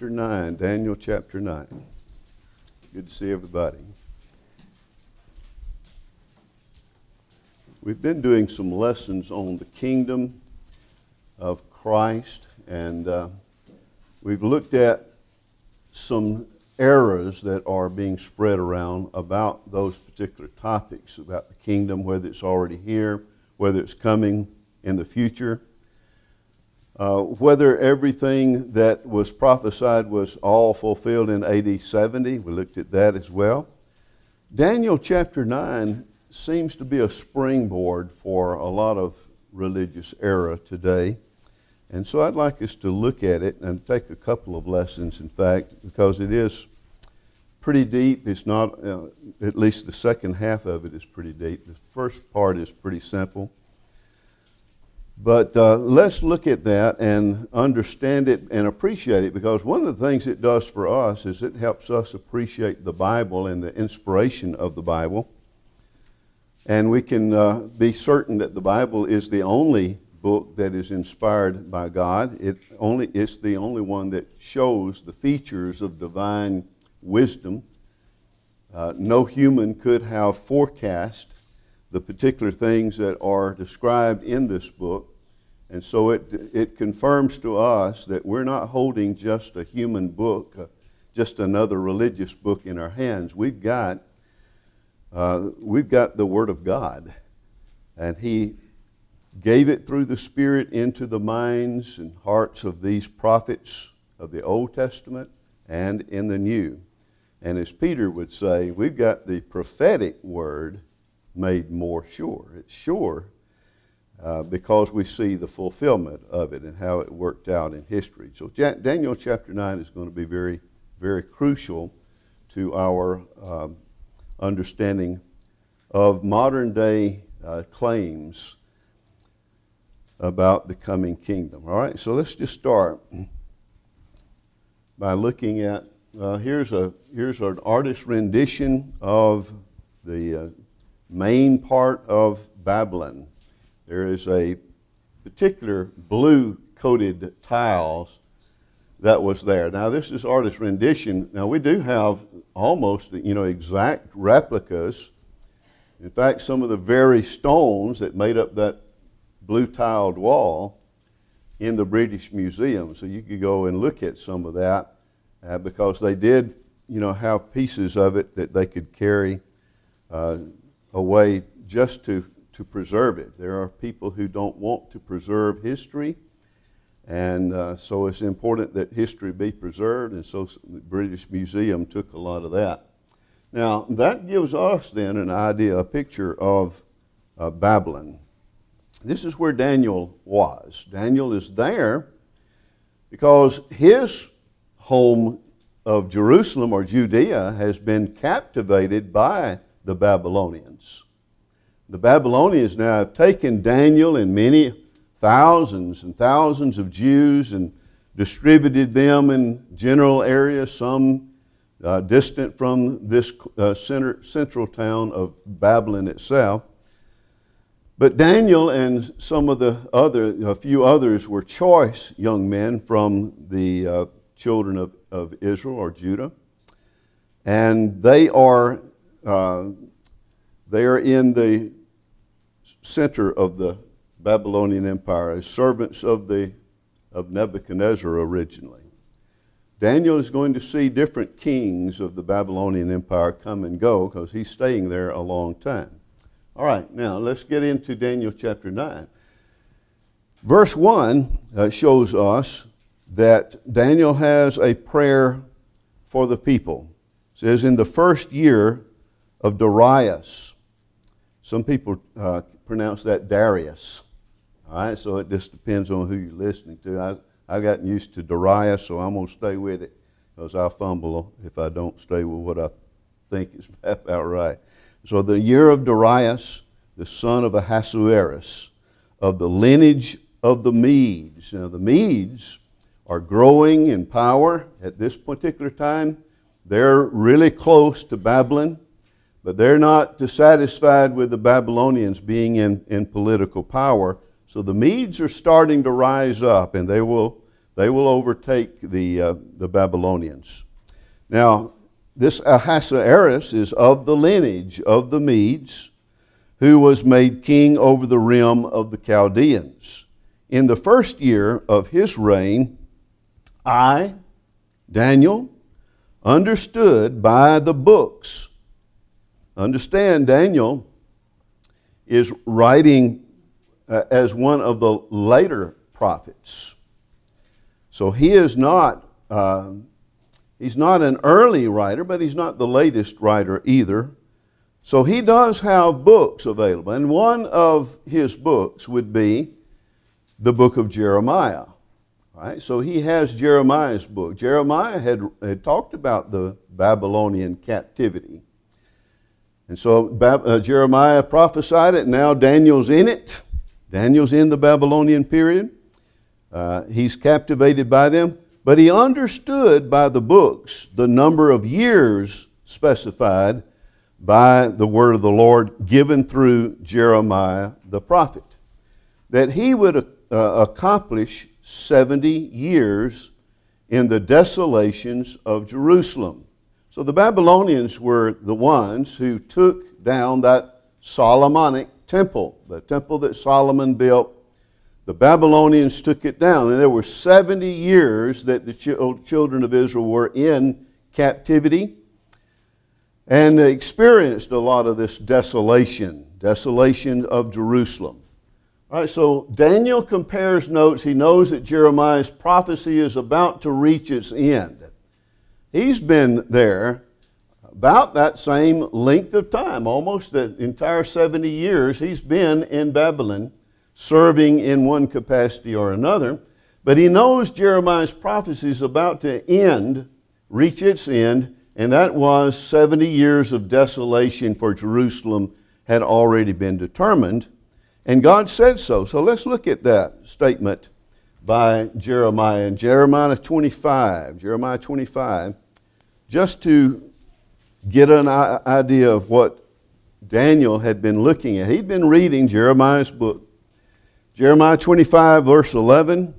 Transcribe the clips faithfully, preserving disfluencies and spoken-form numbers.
chapter nine. Daniel chapter nine. Good to see everybody. We've been doing some lessons on the kingdom of Christ, and uh, we've looked at some errors that are being spread around about those particular topics, about the kingdom, whether it's already here, whether it's coming in the future. Uh, whether everything that was prophesied was all fulfilled in A D seventy, we looked at that as well. Daniel chapter nine seems to be a springboard for a lot of religious error today. And so I'd like us to look at it and take a couple of lessons, in fact, because it is pretty deep. It's not, uh, at least the second half of it is pretty deep. The first part is pretty simple. But uh, let's look at that and understand it and appreciate it, because one of the things it does for us is it helps us appreciate the Bible and the inspiration of the Bible. And we can uh, be certain that the Bible is the only book that is inspired by God. It only, it's the only one that shows the features of divine wisdom. Uh, no human could have forecast the particular things that are described in this book. And so it it confirms to us that we're not holding just a human book, uh, just another religious book in our hands. We've got uh, we've got the Word of God, and He gave it through the Spirit into the minds and hearts of these prophets of the Old Testament and in the New. And as Peter would say, we've got the prophetic word made more sure. It's sure uh, because we see the fulfillment of it and how it worked out in history. So Daniel chapter nine is going to be very, very crucial to our um, understanding of modern day uh, claims about the coming kingdom. All right, so let's just start by looking at, uh, here's a here's an artist's rendition of the uh, main part of Babylon. There is a particular blue-coated tiles that was there. Now, this is artist's rendition. Now, we do have almost, you know, exact replicas. In fact, some of the very stones that made up that blue-tiled wall in the British Museum. So you could go and look at some of that uh, because they did, you know, have pieces of it that they could carry uh, away just to, to preserve it. There are people who don't want to preserve history, and uh, so it's important that history be preserved, and so the British Museum took a lot of that. Now, that gives us then an idea, a picture of uh, Babylon. This is where Daniel was. Daniel is there because his home of Jerusalem or Judea has been captivated by the Babylonians. The Babylonians now have taken Daniel and many thousands and thousands of Jews and distributed them in general areas, some uh, distant from this uh, center, central town of Babylon itself. But Daniel and some of the other, a few others, were choice young men from the uh, children of, of Israel or Judah. And they are uh, they are in the center of the Babylonian Empire as servants of the of Nebuchadnezzar originally. Daniel is going to see different kings of the Babylonian Empire come and go because he's staying there a long time. All right, now let's get into Daniel chapter nine. Verse one uh, shows us that Daniel has a prayer for the people. It says, in the first year of Darius. Some people uh, pronounce that Darius. All right, so it just depends on who you're listening to. I, I've gotten used to Darius, so I'm going to stay with it because I'll fumble if I don't stay with what I think is about right. So the year of Darius, the son of Ahasuerus, of the lineage of the Medes. Now the Medes are growing in power at this particular time. They're really close to Babylon, but they're not dissatisfied with the Babylonians being in, in political power. So the Medes are starting to rise up, and they will They will overtake the, uh, the Babylonians. Now, this Ahasuerus is of the lineage of the Medes, who was made king over the realm of the Chaldeans. In the first year of his reign, I, Daniel, understood by the books. Understand, Daniel is writing uh, as one of the later prophets. So he is not, uh, he's not an early writer, but he's not the latest writer either. So he does have books available. And one of his books would be the book of Jeremiah. Right? So he has Jeremiah's book. Jeremiah had, had talked about the Babylonian captivity. And so uh, Jeremiah prophesied it, and now Daniel's in it. Daniel's in the Babylonian period. Uh, he's captivated by them. But he understood by the books the number of years specified by the word of the Lord given through Jeremiah the prophet, that he would uh, accomplish seventy years in the desolations of Jerusalem. So the Babylonians were the ones who took down that Solomonic temple, the temple that Solomon built. The Babylonians took it down, and there were seventy years that the ch- children of Israel were in captivity and experienced a lot of this desolation, desolation of Jerusalem. All right, so Daniel compares notes. He knows that Jeremiah's prophecy is about to reach its end. He's been there about that same length of time, almost the entire seventy years. He's been in Babylon, serving in one capacity or another. But he knows Jeremiah's prophecy is about to end, reach its end, and that was seventy years of desolation for Jerusalem had already been determined. And God said so. So let's look at that statement by Jeremiah. In Jeremiah twenty-five, Jeremiah twenty-five, just to get an idea of what Daniel had been looking at. He'd been reading Jeremiah's book. Jeremiah twenty-five, verse eleven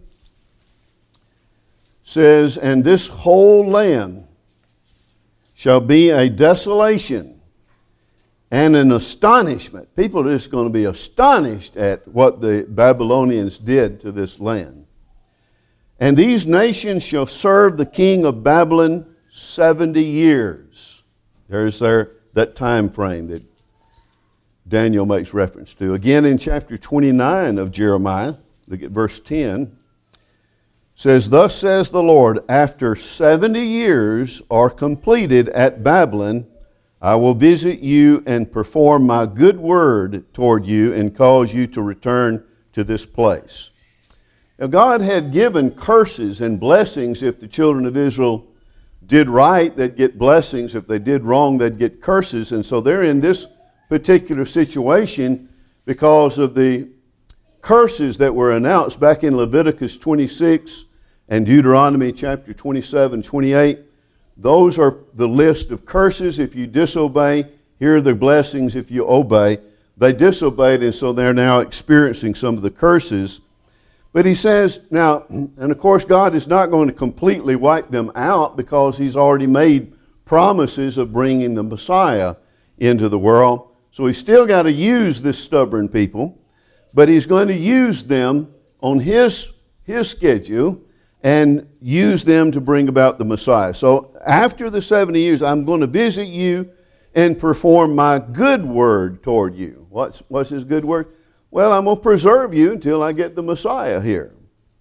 says, "And this whole land shall be a desolation and an astonishment." People are just going to be astonished at what the Babylonians did to this land. "And these nations shall serve the king of Babylon seventy years." There's there that time frame that Daniel makes reference to. Again, in chapter twenty-nine of Jeremiah, look at verse ten. Says, "Thus says the Lord, after seventy years are completed at Babylon, I will visit you and perform my good word toward you and cause you to return to this place." Now, God had given curses and blessings. If the children of Israel did right, they'd get blessings. If they did wrong, they'd get curses. And so they're in this particular situation because of the curses that were announced back in Leviticus twenty-six and Deuteronomy chapter twenty-seven, twenty-eight. Those are the list of curses. If you disobey, here are the blessings if you obey. They disobeyed, and so they're now experiencing some of the curses. But he says, now, and of course God is not going to completely wipe them out because he's already made promises of bringing the Messiah into the world. So he's still got to use this stubborn people, but he's going to use them on his, his schedule and use them to bring about the Messiah. So after the seventy years, I'm going to visit you and perform my good word toward you. What's, what's his good word? Well, I'm going to preserve you until I get the Messiah here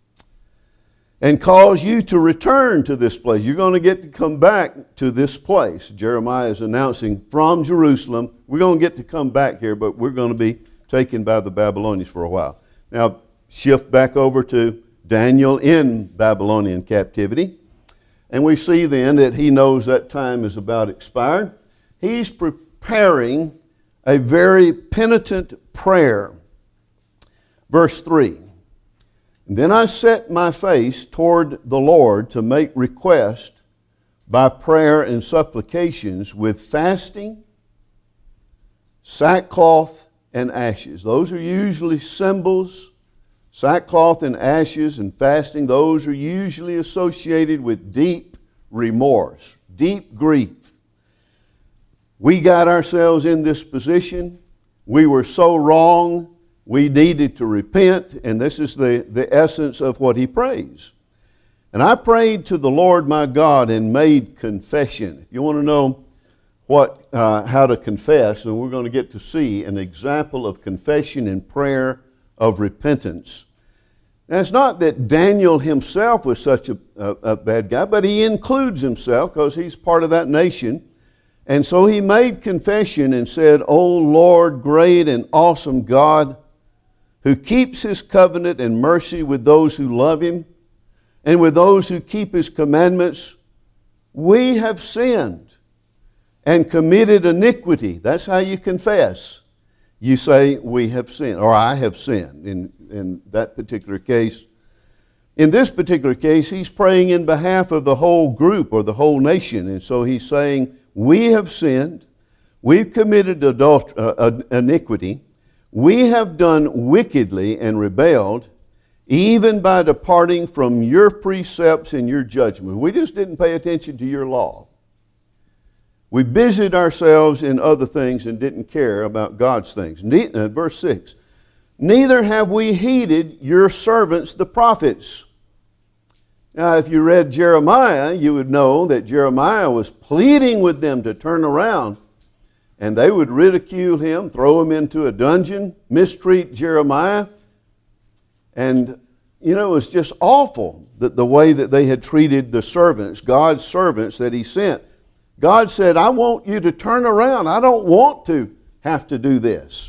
and cause you to return to this place. You're going to get to come back to this place. Jeremiah is announcing from Jerusalem, we're going to get to come back here, but we're going to be taken by the Babylonians for a while. Now, shift back over to Daniel in Babylonian captivity. And we see then that he knows that time is about expired. He's preparing a very penitent prayer. Verse three, "Then I set my face toward the Lord to make request by prayer and supplications with fasting, sackcloth, and ashes." Those are usually symbols Sackcloth and ashes and fasting, those are usually associated with deep remorse, deep grief. We got ourselves in this position. We were so wrong. We needed to repent, and this is the, the essence of what he prays. And I prayed to the Lord my God and made confession. If you want to know what, uh, how to confess, then we're going to get to see an example of confession and prayer of repentance. Now, it's not that Daniel himself was such a, a, a bad guy, but he includes himself because he's part of that nation. And so he made confession and said, "O Lord, great and awesome God, who keeps his covenant and mercy with those who love him and with those who keep his commandments, we have sinned and committed iniquity." That's how you confess. You say, "We have sinned," or "I have sinned," in, in that particular case. In this particular case, he's praying in behalf of the whole group or the whole nation. And so he's saying, we have sinned, we've committed adultery, uh, iniquity, we have done wickedly and rebelled, even by departing from your precepts and your judgment. We just didn't pay attention to your law. We busied ourselves in other things and didn't care about God's things. Ne- uh, verse six, neither have we heeded your servants the prophets. Now, if you read Jeremiah, you would know that Jeremiah was pleading with them to turn around, and they would ridicule him, throw him into a dungeon, mistreat Jeremiah. And, you know, it was just awful that the way that they had treated the servants, God's servants that he sent. God said, I want you to turn around. I don't want to have to do this.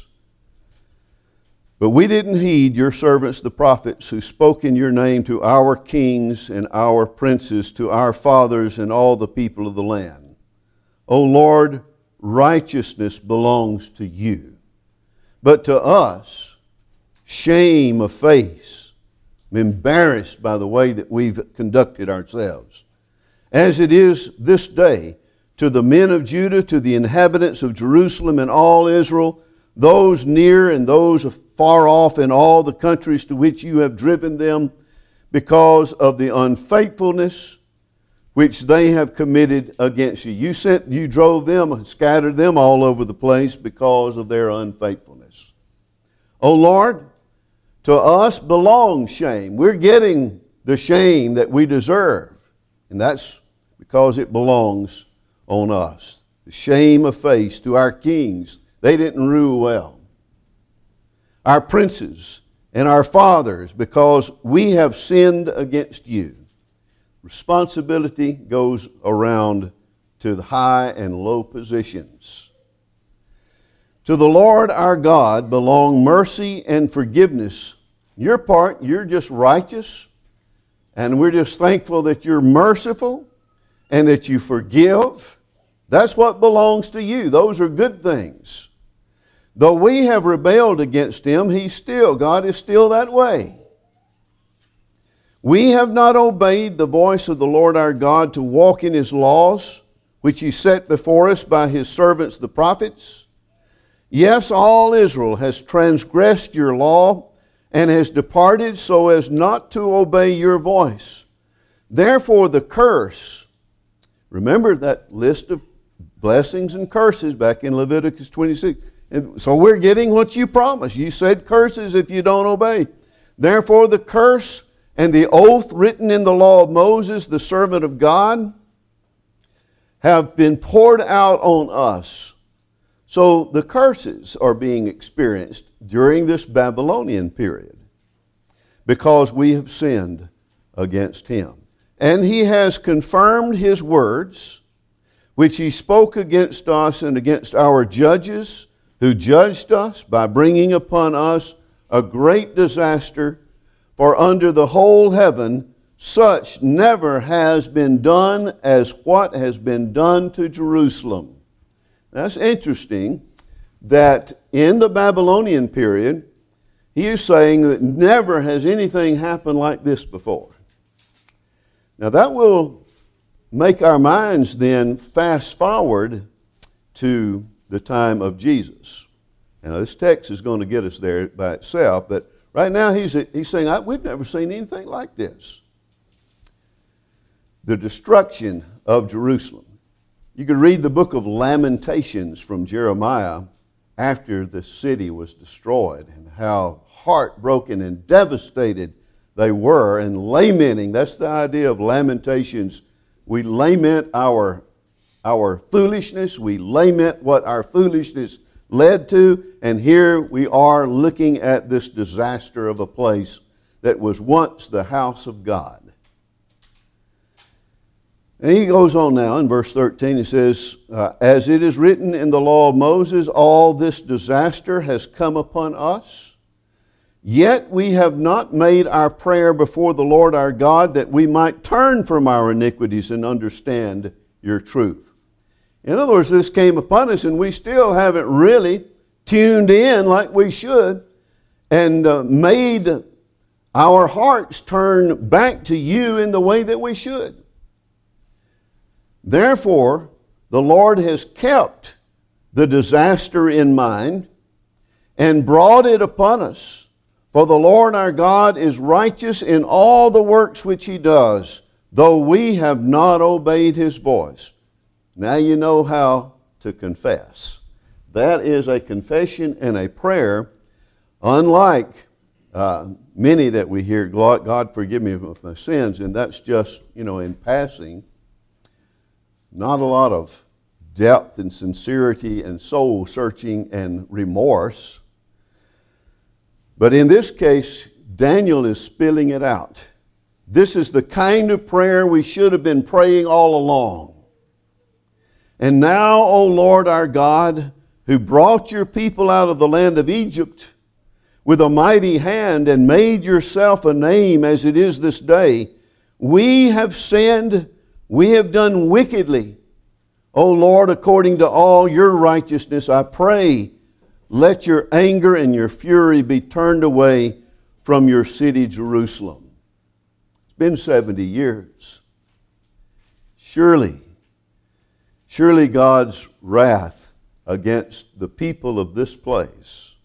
But we didn't heed your servants, the prophets, who spoke in your name to our kings and our princes, to our fathers and all the people of the land. O Lord, righteousness belongs to you. But to us, shame of face. I'm embarrassed by the way that we've conducted ourselves. As it is this day, to the men of Judah, to the inhabitants of Jerusalem and all Israel, those near and those far off in all the countries to which you have driven them, because of the unfaithfulness which they have committed against you. You sent, you drove them and scattered them all over the place because of their unfaithfulness. O Lord, to us belongs shame. We're getting the shame that we deserve, and that's because it belongs on us. The shame of face to our kings. They didn't rule well. Our princes and our fathers, because we have sinned against you. Responsibility goes around to the high and low positions. To the Lord our God belong mercy and forgiveness. Your part, you're just righteous, and we're just thankful that you're merciful and that you forgive. That's what belongs to you. Those are good things. Though we have rebelled against him, he's still, God is still that way. We have not obeyed the voice of the Lord our God to walk in his laws, which he set before us by his servants the prophets. Yes, all Israel has transgressed your law and has departed so as not to obey your voice. Therefore the curse, remember that list of blessings and curses back in Leviticus twenty-six. And so we're getting what you promised. You said curses if you don't obey. Therefore the curse and the oath written in the law of Moses, the servant of God, have been poured out on us. So the curses are being experienced during this Babylonian period because we have sinned against him. And he has confirmed his words, which he spoke against us and against our judges who judged us, by bringing upon us a great disaster. For under the whole heaven such never has been done as what has been done to Jerusalem. That's interesting that in the Babylonian period, he is saying that never has anything happened like this before. Now that will make our minds then fast forward to the time of Jesus. Now this text is going to get us there by itself, but Right now he's, he's saying, I, we've never seen anything like this. The destruction of Jerusalem. You could read the book of Lamentations from Jeremiah after the city was destroyed and how heartbroken and devastated they were, and lamenting. That's the idea of Lamentations. We lament our, our foolishness. We lament what our foolishness led to, and here we are looking at this disaster of a place that was once the house of God. And he goes on now in verse thirteen, he says, uh, as it is written in the law of Moses, all this disaster has come upon us, yet we have not made our prayer before the Lord our God that we might turn from our iniquities and understand your truth. In other words, this came upon us and we still haven't really tuned in like we should and uh, made our hearts turn back to you in the way that we should. Therefore, the Lord has kept the disaster in mind and brought it upon us. For the Lord our God is righteous in all the works which He does, though we have not obeyed His voice. Now you know how to confess. That is a confession and a prayer, unlike uh, many that we hear, God forgive me of my sins, and that's just, you know, in passing. Not a lot of depth and sincerity and soul searching and remorse. But in this case, Daniel is spilling it out. This is the kind of prayer we should have been praying all along. And now, O Lord our God, who brought your people out of the land of Egypt with a mighty hand and made yourself a name as it is this day, we have sinned, we have done wickedly. O Lord, according to all your righteousness, I pray, let your anger and your fury be turned away from your city, Jerusalem. It's been seventy years. Surely, surely God's wrath against the people of this place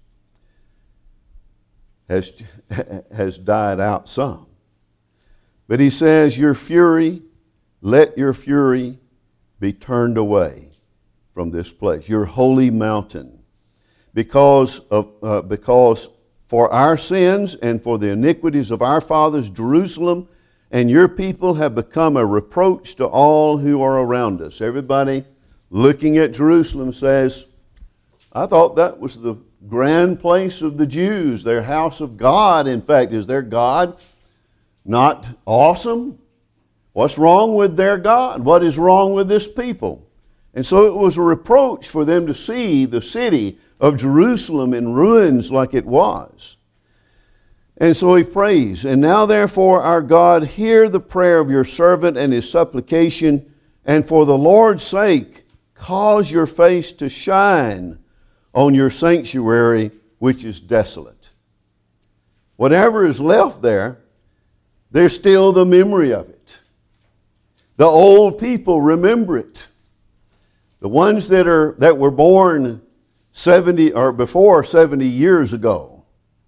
has, has died out some. But he says, your fury, let your fury be turned away from this place, your holy mountain, because of uh, because for our sins and for the iniquities of our fathers, Jerusalem and your people have become a reproach to all who are around us. Everybody looking at Jerusalem says, I thought that was the grand place of the Jews, their house of God. In fact, is their God not awesome? What's wrong with their God? What is wrong with this people? And so it was a reproach for them to see the city of Jerusalem in ruins like it was. And so he prays, and now therefore our God, hear the prayer of your servant and his supplication, and for the Lord's sake, cause your face to shine on your sanctuary, which is desolate. Whatever is left there, there's still the memory of it. The old people remember it. The ones that are that were born seventy or before seventy years ago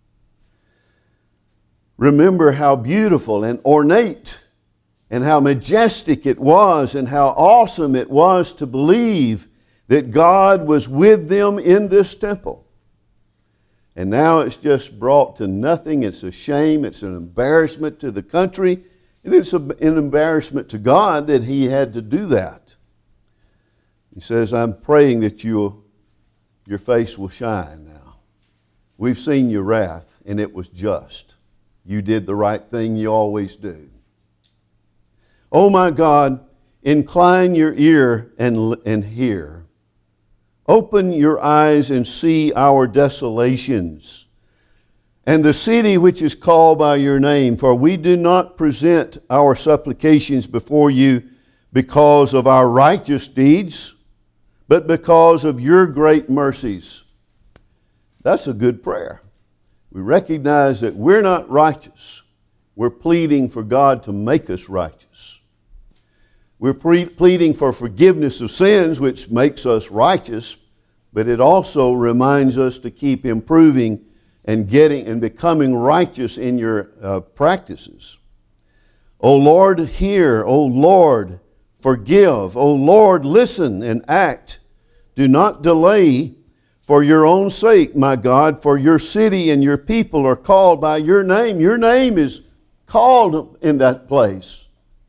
remember how beautiful and ornate and how majestic it was and how awesome it was to believe that God was with them in this temple. And now it's just brought to nothing. It's a shame. It's an embarrassment to the country. And it's an embarrassment to God that He had to do that. He says, I'm praying that you, your face will shine now. We've seen your wrath, and it was just. You did the right thing you always do. Oh my God, incline your ear and, and hear. Open your eyes and see our desolations, and the city which is called by your name, for we do not present our supplications before you because of our righteous deeds, but because of your great mercies. That's a good prayer. We recognize that we're not righteous. We're pleading for God to make us righteous. We're pre- pleading for forgiveness of sins, which makes us righteous, but it also reminds us to keep improving and getting and becoming righteous in your uh, practices. O Lord, hear. O Lord, forgive. O Lord, listen and act. Do not delay for your own sake, my God, for your city and your people are called by your name. Your name is called in that place.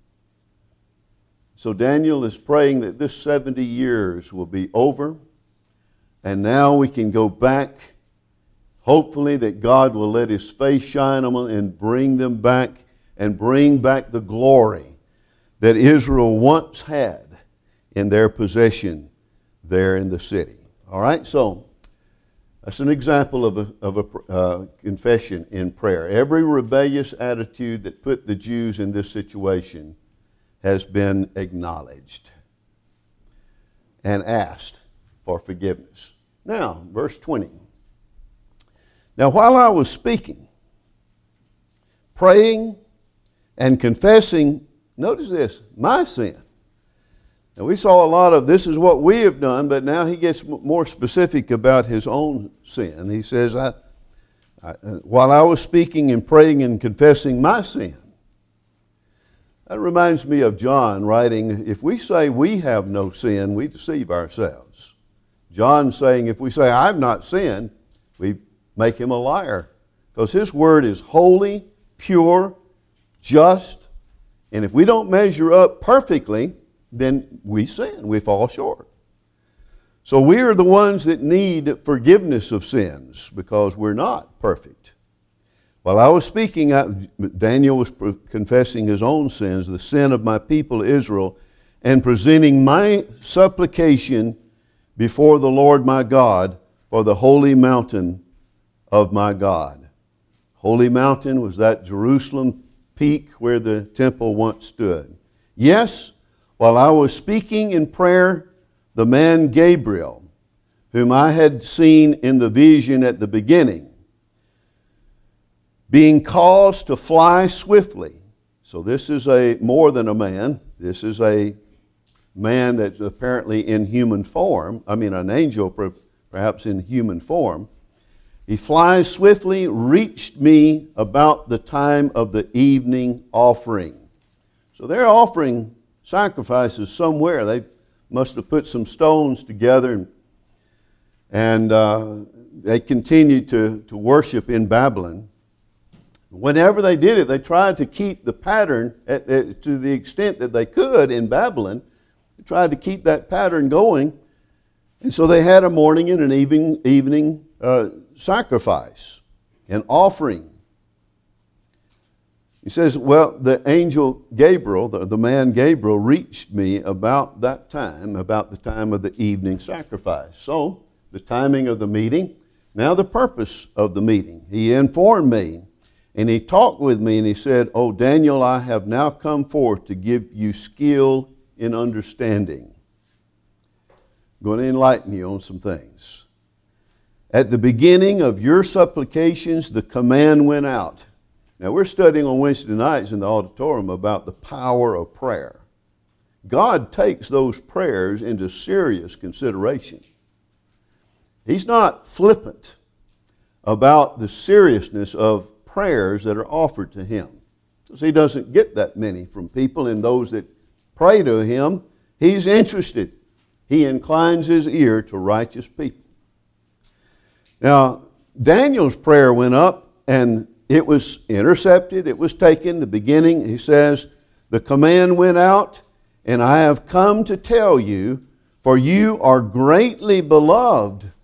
So Daniel is praying that this seventy years will be over, and now we can go back, hopefully that God will let His face shine on them and bring them back and bring back the glory that Israel once had in their possession there in the city. All right, so that's an example of a, of a uh, confession in prayer. Every rebellious attitude that put the Jews in this situation has been acknowledged and asked for forgiveness. Now, verse twenty. Now, while I was speaking, praying, and confessing, notice this, my sin. Now, we saw a lot of this is what we have done, but now he gets more specific about his own sin. He says, I, I, while I was speaking and praying and confessing my sin. That reminds me of John writing, if we say we have no sin, we deceive ourselves. John saying, if we say I've not sinned, we make him a liar. Because his word is holy, pure, just, and if we don't measure up perfectly, then we sin, we fall short. So we are the ones that need forgiveness of sins because we're not perfect. While I was speaking, Daniel was confessing his own sins, the sin of my people Israel, and presenting my supplication before the Lord my God for the holy mountain of my God. Holy mountain was that Jerusalem peak where the temple once stood. Yes, while I was speaking in prayer, the man Gabriel, whom I had seen in the vision at the beginning, being caused to fly swiftly. So this is a more than a man. This is a man that's apparently in human form. I mean, an angel perhaps in human form. He flies swiftly, reached me about the time of the evening offering. So they're offering sacrifices somewhere. They must have put some stones together, and, and uh, they continued to, to worship in Babylon. Whenever they did it, they tried to keep the pattern at, at, to the extent that they could in Babylon. They tried to keep that pattern going. And so they had a morning and an evening, evening uh, sacrifice, an offering. He says, well, the angel Gabriel, the, the man Gabriel, reached me about that time, about the time of the evening sacrifice. So, the timing of the meeting, now the purpose of the meeting. He informed me, and he talked with me, and he said, oh, Daniel, I have now come forth to give you skill in understanding. I'm going to enlighten you on some things. At the beginning of your supplications, the command went out. Now, we're studying on Wednesday nights in the auditorium about the power of prayer. God takes those prayers into serious consideration. He's not flippant about the seriousness of prayers that are offered to Him. Because He doesn't get that many from people, and those that pray to Him, He's interested. He inclines His ear to righteous people. Now, Daniel's prayer went up, and it was intercepted, it was taken. The beginning, he says, the command went out, and I have come to tell you, for you are greatly beloved.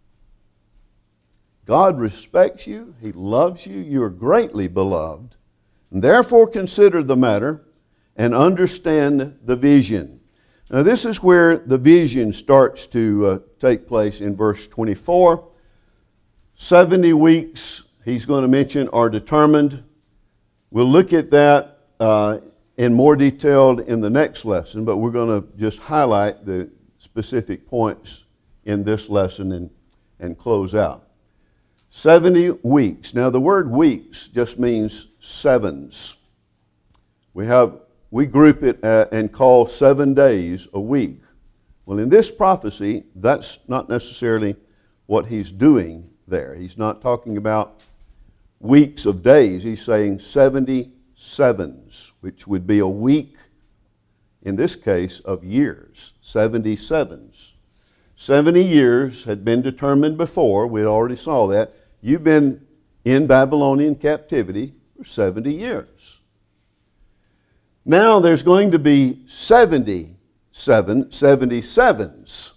God respects you, He loves you, you are greatly beloved. And therefore consider the matter and understand the vision. Now this is where the vision starts to uh, take place in verse twenty-four. seventy weeks, he's going to mention, are determined. We'll look at that uh, in more detail in the next lesson, but we're going to just highlight the specific points in this lesson and, and close out. seventy weeks. Now the word weeks just means sevens. We have we group it uh, and call seven days a week. Well, in this prophecy, that's not necessarily what he's doing there. He's not talking about weeks of days. He's saying seventy sevens, which would be a week, in this case, of years. seventy sevens. seventy years had been determined before. We already saw that. You've been in Babylonian captivity for seventy years. Now there's going to be seventy-seven, seventy-sevens.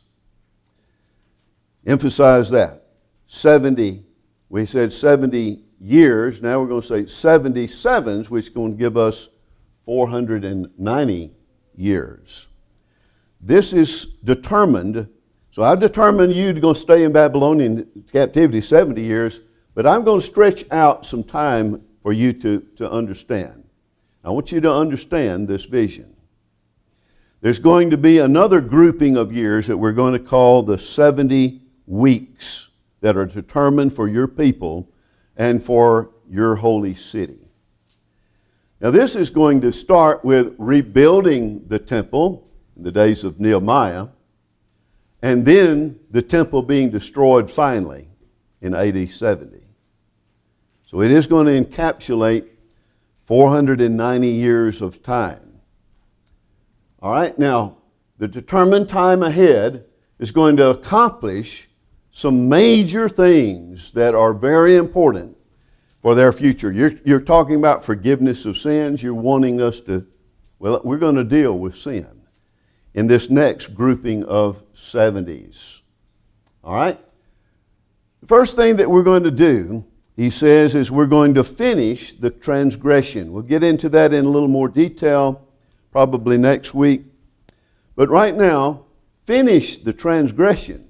Emphasize that. seventy, we said seventy years. Now we're going to say seventy-sevens, which is going to give us four hundred ninety years. This is determined. So I've determined you're going to stay in Babylonian captivity seventy years, but I'm going to stretch out some time for you to, to understand. I want you to understand this vision. There's going to be another grouping of years that we're going to call the seventy weeks that are determined for your people and for your holy city. Now this is going to start with rebuilding the temple in the days of Nehemiah, and then the temple being destroyed finally in A D seventy. So it is going to encapsulate four hundred ninety years of time. All right, now the determined time ahead is going to accomplish some major things that are very important for their future. You're, you're talking about forgiveness of sins. You're wanting us to, well, we're going to deal with sin in this next grouping of seventies. All right? The first thing that we're going to do, he says, is we're going to finish the transgression. We'll get into that in a little more detail probably next week. But right now, finish the transgression.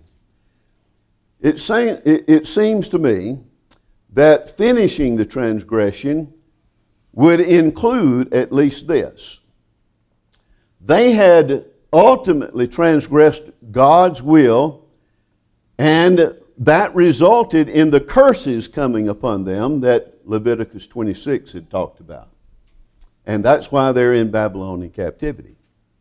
It, say, it, it seems to me that finishing the transgression would include at least this. They had ultimately transgressed God's will, and that resulted in the curses coming upon them that Leviticus twenty-six had talked about. And that's why they're in Babylonian captivity.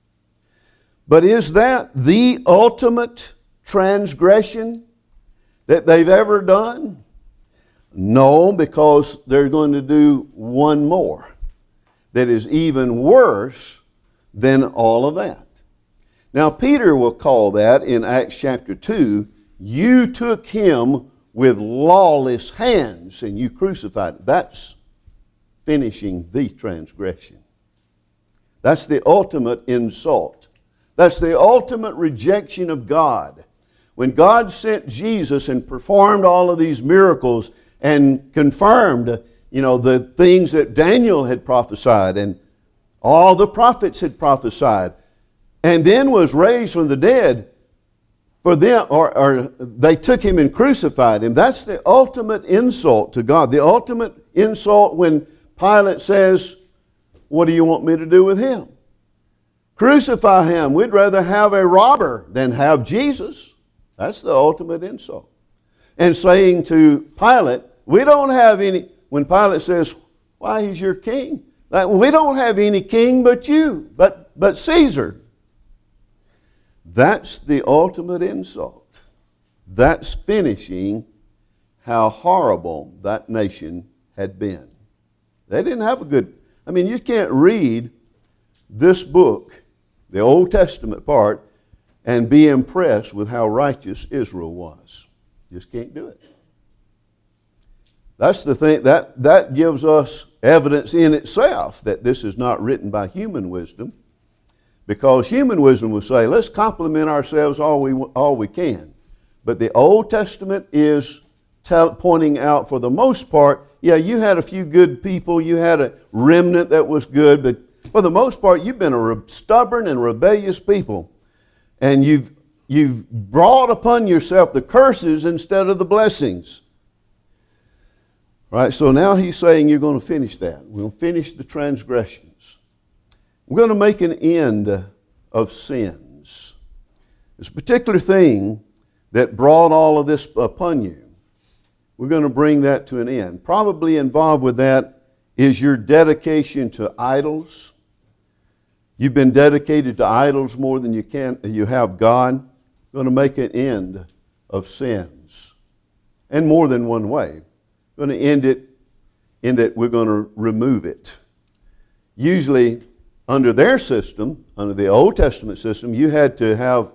But is that the ultimate transgression that they've ever done? No, because they're going to do one more that is even worse than all of that. Now, Peter will call that in Acts chapter two, you took him with lawless hands and you crucified him. That's finishing the transgression. That's the ultimate insult. That's the ultimate rejection of God. When God sent Jesus and performed all of these miracles and confirmed, you know, the things that Daniel had prophesied and all the prophets had prophesied, and then was raised from the dead, for them, or, or they took him and crucified him. That's the ultimate insult to God. The ultimate insult when Pilate says, what do you want me to do with him? Crucify him. We'd rather have a robber than have Jesus. That's the ultimate insult. And saying to Pilate, we don't have any, when Pilate says, why, he's your king. Like, we don't have any king but you, but, but Caesar. That's the ultimate insult. That's finishing how horrible that nation had been. They didn't have a good, I mean, you can't read this book, the Old Testament part, and be impressed with how righteous Israel was. You just can't do it. That's the thing, that, that gives us evidence in itself that this is not written by human wisdom, because human wisdom will say, let's compliment ourselves all we, all we can. But the Old Testament is tell, pointing out, for the most part, yeah, you had a few good people, you had a remnant that was good, but for the most part, you've been a re- stubborn and rebellious people. And you've, you've brought upon yourself the curses instead of the blessings. Right, so now he's saying you're going to finish that. We're going to finish the transgressions. We're going to make an end of sins. This particular thing that brought all of this upon you, we're going to bring that to an end. Probably involved with that is your dedication to idols. You've been dedicated to idols more than you can you have God. We're going to make an end of sins. and more than one way. We're going to end it in that we're going to remove it. Usually, under their system, under the Old Testament system, you had to have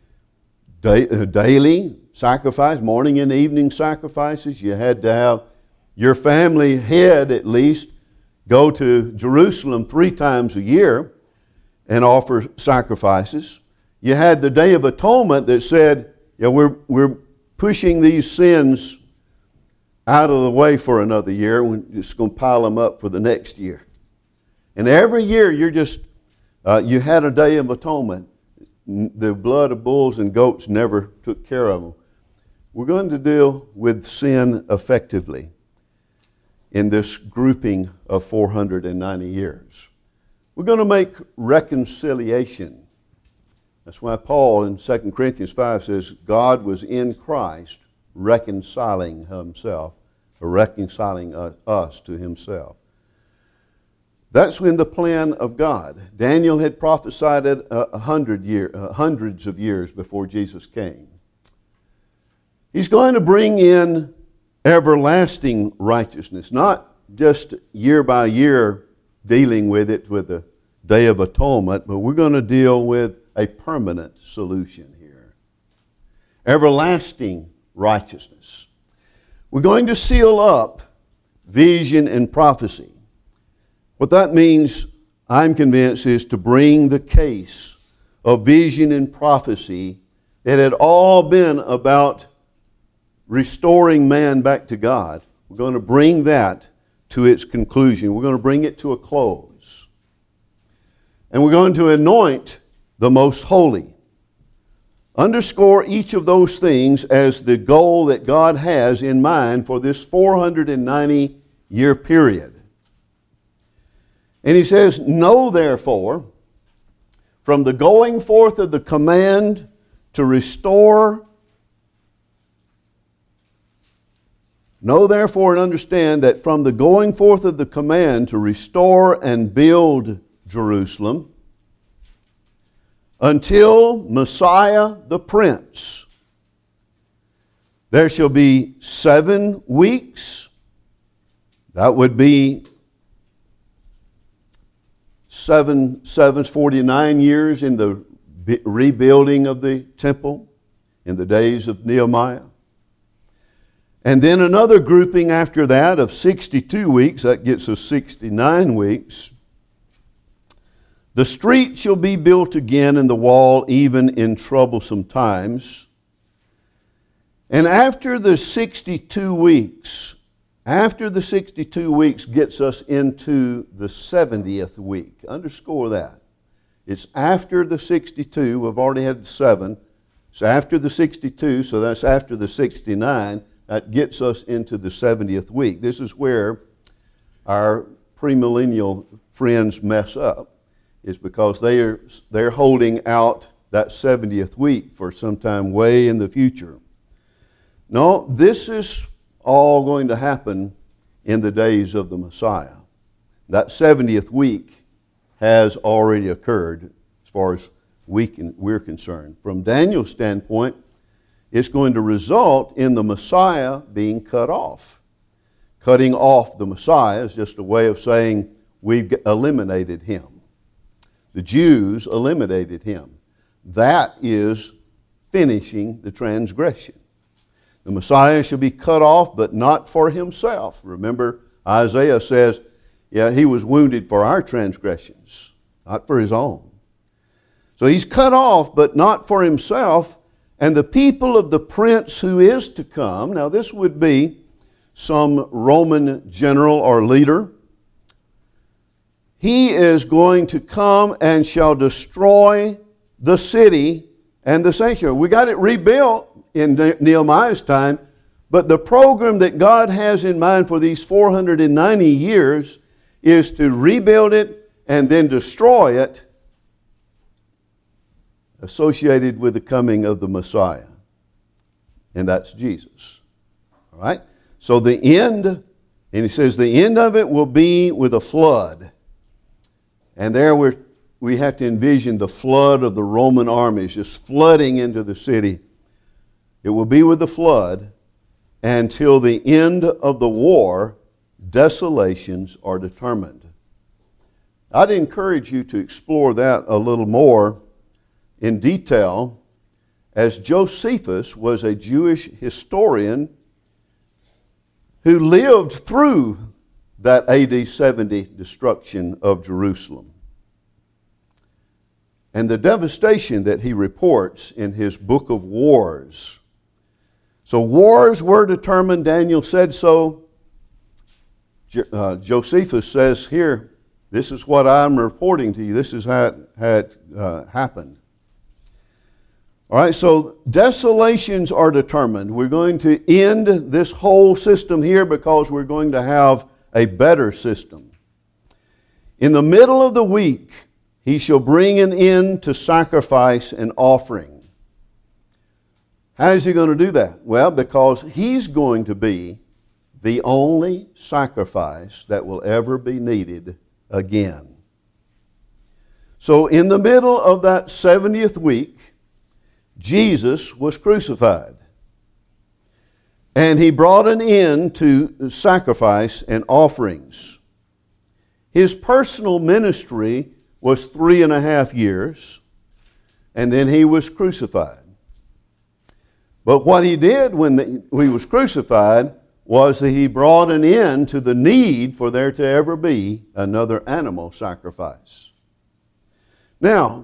da- daily sacrifice, morning and evening sacrifices. You had to have your family head, at least, go to Jerusalem three times a year and offer sacrifices. You had the Day of Atonement that said, yeah, we're, we're pushing these sins out of the way for another year. We're just going to pile them up for the next year. And every year you're just, uh, you had a Day of Atonement. The blood of bulls and goats never took care of them. We're going to deal with sin effectively in this grouping of four hundred ninety years. We're going to make reconciliation. That's why Paul in Second Corinthians five says, God was in Christ reconciling himself, or reconciling us to himself. That's when the plan of God. Daniel had prophesied it a hundred year, uh, hundreds of years before Jesus came. He's going to bring in everlasting righteousness, not just year by year dealing with it with the Day of Atonement, but we're going to deal with a permanent solution here. Everlasting righteousness. We're going to seal up vision and prophecy. What that means, I'm convinced, is to bring the case of vision and prophecy that had all been about restoring man back to God. We're going to bring that to its conclusion. We're going to bring it to a close. And we're going to anoint the most holy. Underscore each of those things as the goal that God has in mind for this four hundred ninety year period. And he says, know therefore, from the going forth of the command to restore, know therefore and understand that from the going forth of the command to restore and build Jerusalem, until Messiah the Prince, there shall be seven weeks. That would be seven, seven, forty-nine years in the rebuilding of the temple in the days of Nehemiah. And then another grouping after that of sixty-two weeks, that gets us sixty-nine weeks. The street shall be built again and the wall even in troublesome times. And after the sixty-two weeks, after the sixty-two weeks gets us into the seventieth week. Underscore that. It's after the sixty-two. We've already had seven. It's after the sixty-two, so that's after the sixty-nine. That gets us into the seventieth week. This is where our premillennial friends mess up. Is because they are, they're holding out that seventieth week for some time way in the future. No, this is all going to happen in the days of the Messiah. That seventieth week has already occurred as far as we can, we're concerned. From Daniel's standpoint, it's going to result in the Messiah being cut off. Cutting off the Messiah is just a way of saying we've eliminated him. The Jews eliminated him. That is finishing the transgression. The Messiah shall be cut off, but not for himself. Remember, Isaiah says, yeah, he was wounded for our transgressions, not for his own. So he's cut off, but not for himself. And the people of the prince who is to come, now this would be some Roman general or leader. He is going to come and shall destroy the city and the sanctuary. We got it rebuilt in Nehemiah's time, but the program that God has in mind for these four hundred ninety years is to rebuild it and then destroy it, associated with the coming of the Messiah. And that's Jesus. All right? So the end, and he says the end of it will be with a flood. And there we're, we have to envision the flood of the Roman armies just flooding into the city. It will be with the flood. and till the end of the war, desolations are determined. I'd encourage you to explore that a little more in detail, as Josephus was a Jewish historian who lived through that A D seventy destruction of Jerusalem and the devastation that he reports in his Book of Wars. So wars were determined. Daniel said so. Uh, Josephus says here, this is what I'm reporting to you. This is how it had uh, happened. All right, so desolations are determined. We're going to end this whole system here because we're going to have a better system. In the middle of the week, he shall bring an end to sacrifice and offering. How is he going to do that? Well, because he's going to be the only sacrifice that will ever be needed again. So in the middle of that seventieth week, Jesus was crucified. And he brought an end to sacrifice and offerings. His personal ministry was three and a half years, and then he was crucified. But what he did when the, he was crucified was that he brought an end to the need for there to ever be another animal sacrifice. Now,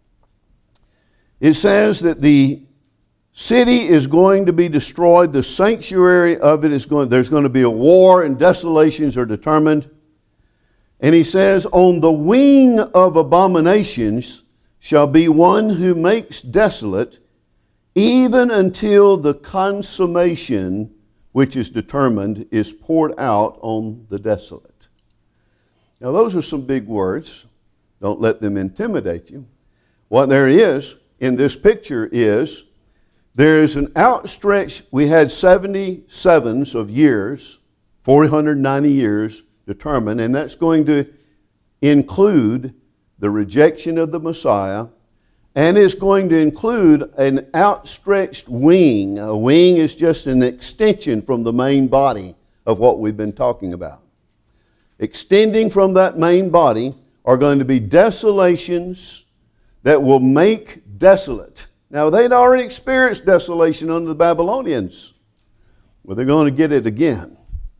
it says that the city is going to be destroyed. The sanctuary of it is going, there's going to be a war and desolations are determined. And he says, on the wing of abominations shall be one who makes desolate, even until the consummation which is determined is poured out on the desolate. Now those are some big words. Don't let them intimidate you. What there is in this picture is there is an outstretched, we had seventy-sevens of years, four hundred ninety years determined, and that's going to include the rejection of the Messiah, and it's going to include an outstretched wing. A wing is just an extension from the main body of what we've been talking about. Extending from that main body are going to be desolations that will make desolate. Now, they'd already experienced desolation under the Babylonians. Well, they're going to get it again.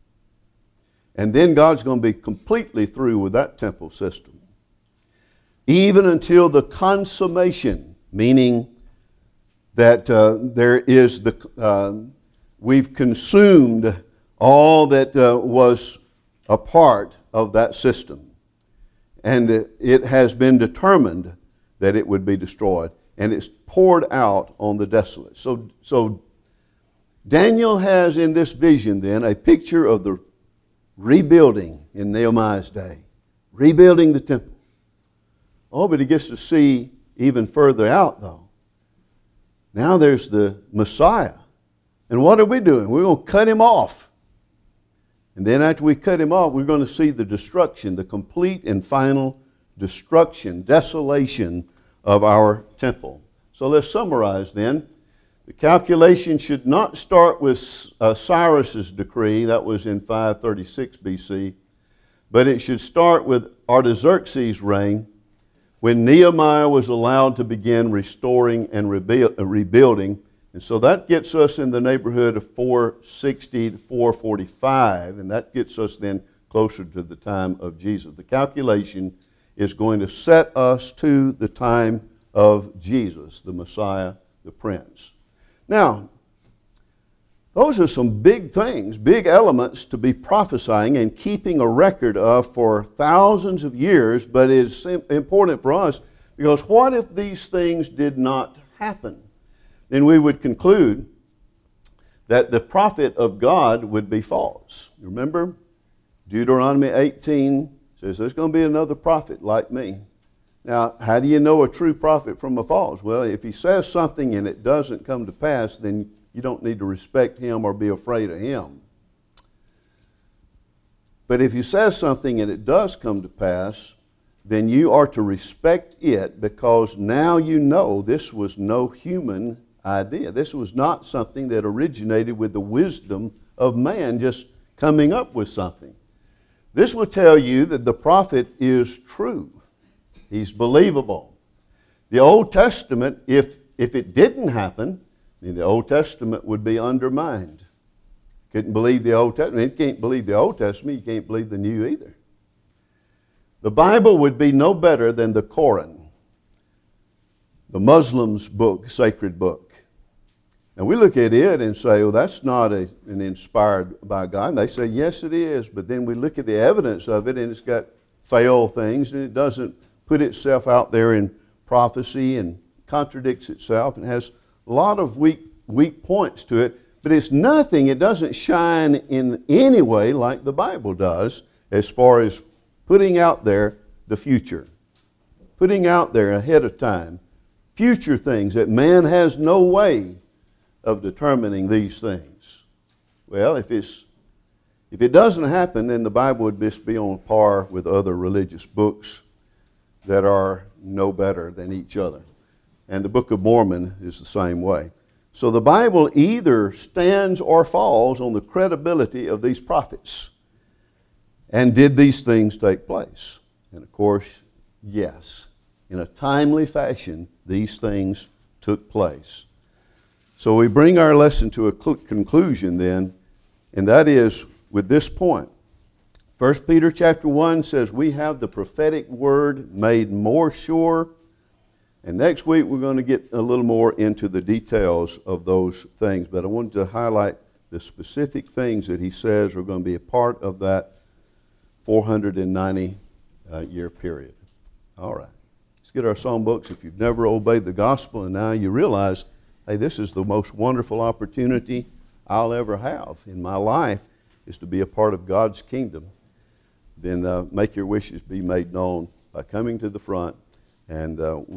And then God's going to be completely through with that temple system. Even until the consummation, meaning that uh, there is the, uh, we've consumed all that uh, was a part of that system. And it has been determined that it would be destroyed. And it's poured out on the desolate. So, so Daniel has in this vision then a picture of the rebuilding in Nehemiah's day. Rebuilding the temple. Oh, but he gets to see even further out though. Now there's the Messiah. And what are we doing? We're going to cut him off. And then after we cut him off, we're going to see the destruction, the complete and final destruction, desolation of our temple. So let's summarize then. The calculation should not start with uh, Cyrus's decree, that was in five thirty-six B C, but it should start with Artaxerxes' reign, when Nehemiah was allowed to begin restoring and rebuild, uh, rebuilding. And so that gets us in the neighborhood of four sixty to four forty-five, and that gets us then closer to the time of Jesus. The calculation is going to set us to the time of Jesus, the Messiah, the Prince. Now, those are some big things, big elements to be prophesying and keeping a record of for thousands of years, but it's important for us because what if these things did not happen? Then we would conclude that the prophet of God would be false. Remember, Deuteronomy eighteen says there's going to be another prophet like me. Now, how do you know a true prophet from a false? Well, if he says something and it doesn't come to pass, then you don't need to respect him or be afraid of him. But if he says something and it does come to pass, then you are to respect it because now you know this was no human idea. This was not something that originated with the wisdom of man just coming up with something. This will tell you that the prophet is true. He's believable. The Old Testament, if, if it didn't happen, then the Old Testament would be undermined. Couldn't believe the Old Testament. You can't believe the Old Testament, you can't believe the New either. The Bible would be no better than the Quran, the Muslims' book, sacred book. And we look at it and say, well, that's not a, an inspired by God. And they say, yes, it is. But then we look at the evidence of it, and it's got failed things, and it doesn't put itself out there in prophecy and contradicts itself and has a lot of weak, weak points to it. But it's nothing, it doesn't shine in any way like the Bible does as far as putting out there the future. Putting out there ahead of time future things that man has no way of determining these things. Well, if it's if it doesn't happen, then the Bible would just be on par with other religious books that are no better than each other. And the Book of Mormon is the same way. So the Bible either stands or falls on the credibility of these prophets. And did these things take place? And of course, yes. In a timely fashion, these things took place. So we bring our lesson to a conclusion then, and that is with this point. First Peter chapter one says we have the prophetic word made more sure. And next week we're going to get a little more into the details of those things. But I wanted to highlight the specific things that he says are going to be a part of that four hundred ninety uh, year period. All right. Let's get our songbooks. If you've never obeyed the gospel and now you realize, hey, this is the most wonderful opportunity I'll ever have in my life is to be a part of God's kingdom, then uh, make your wishes be made known by coming to the front and uh,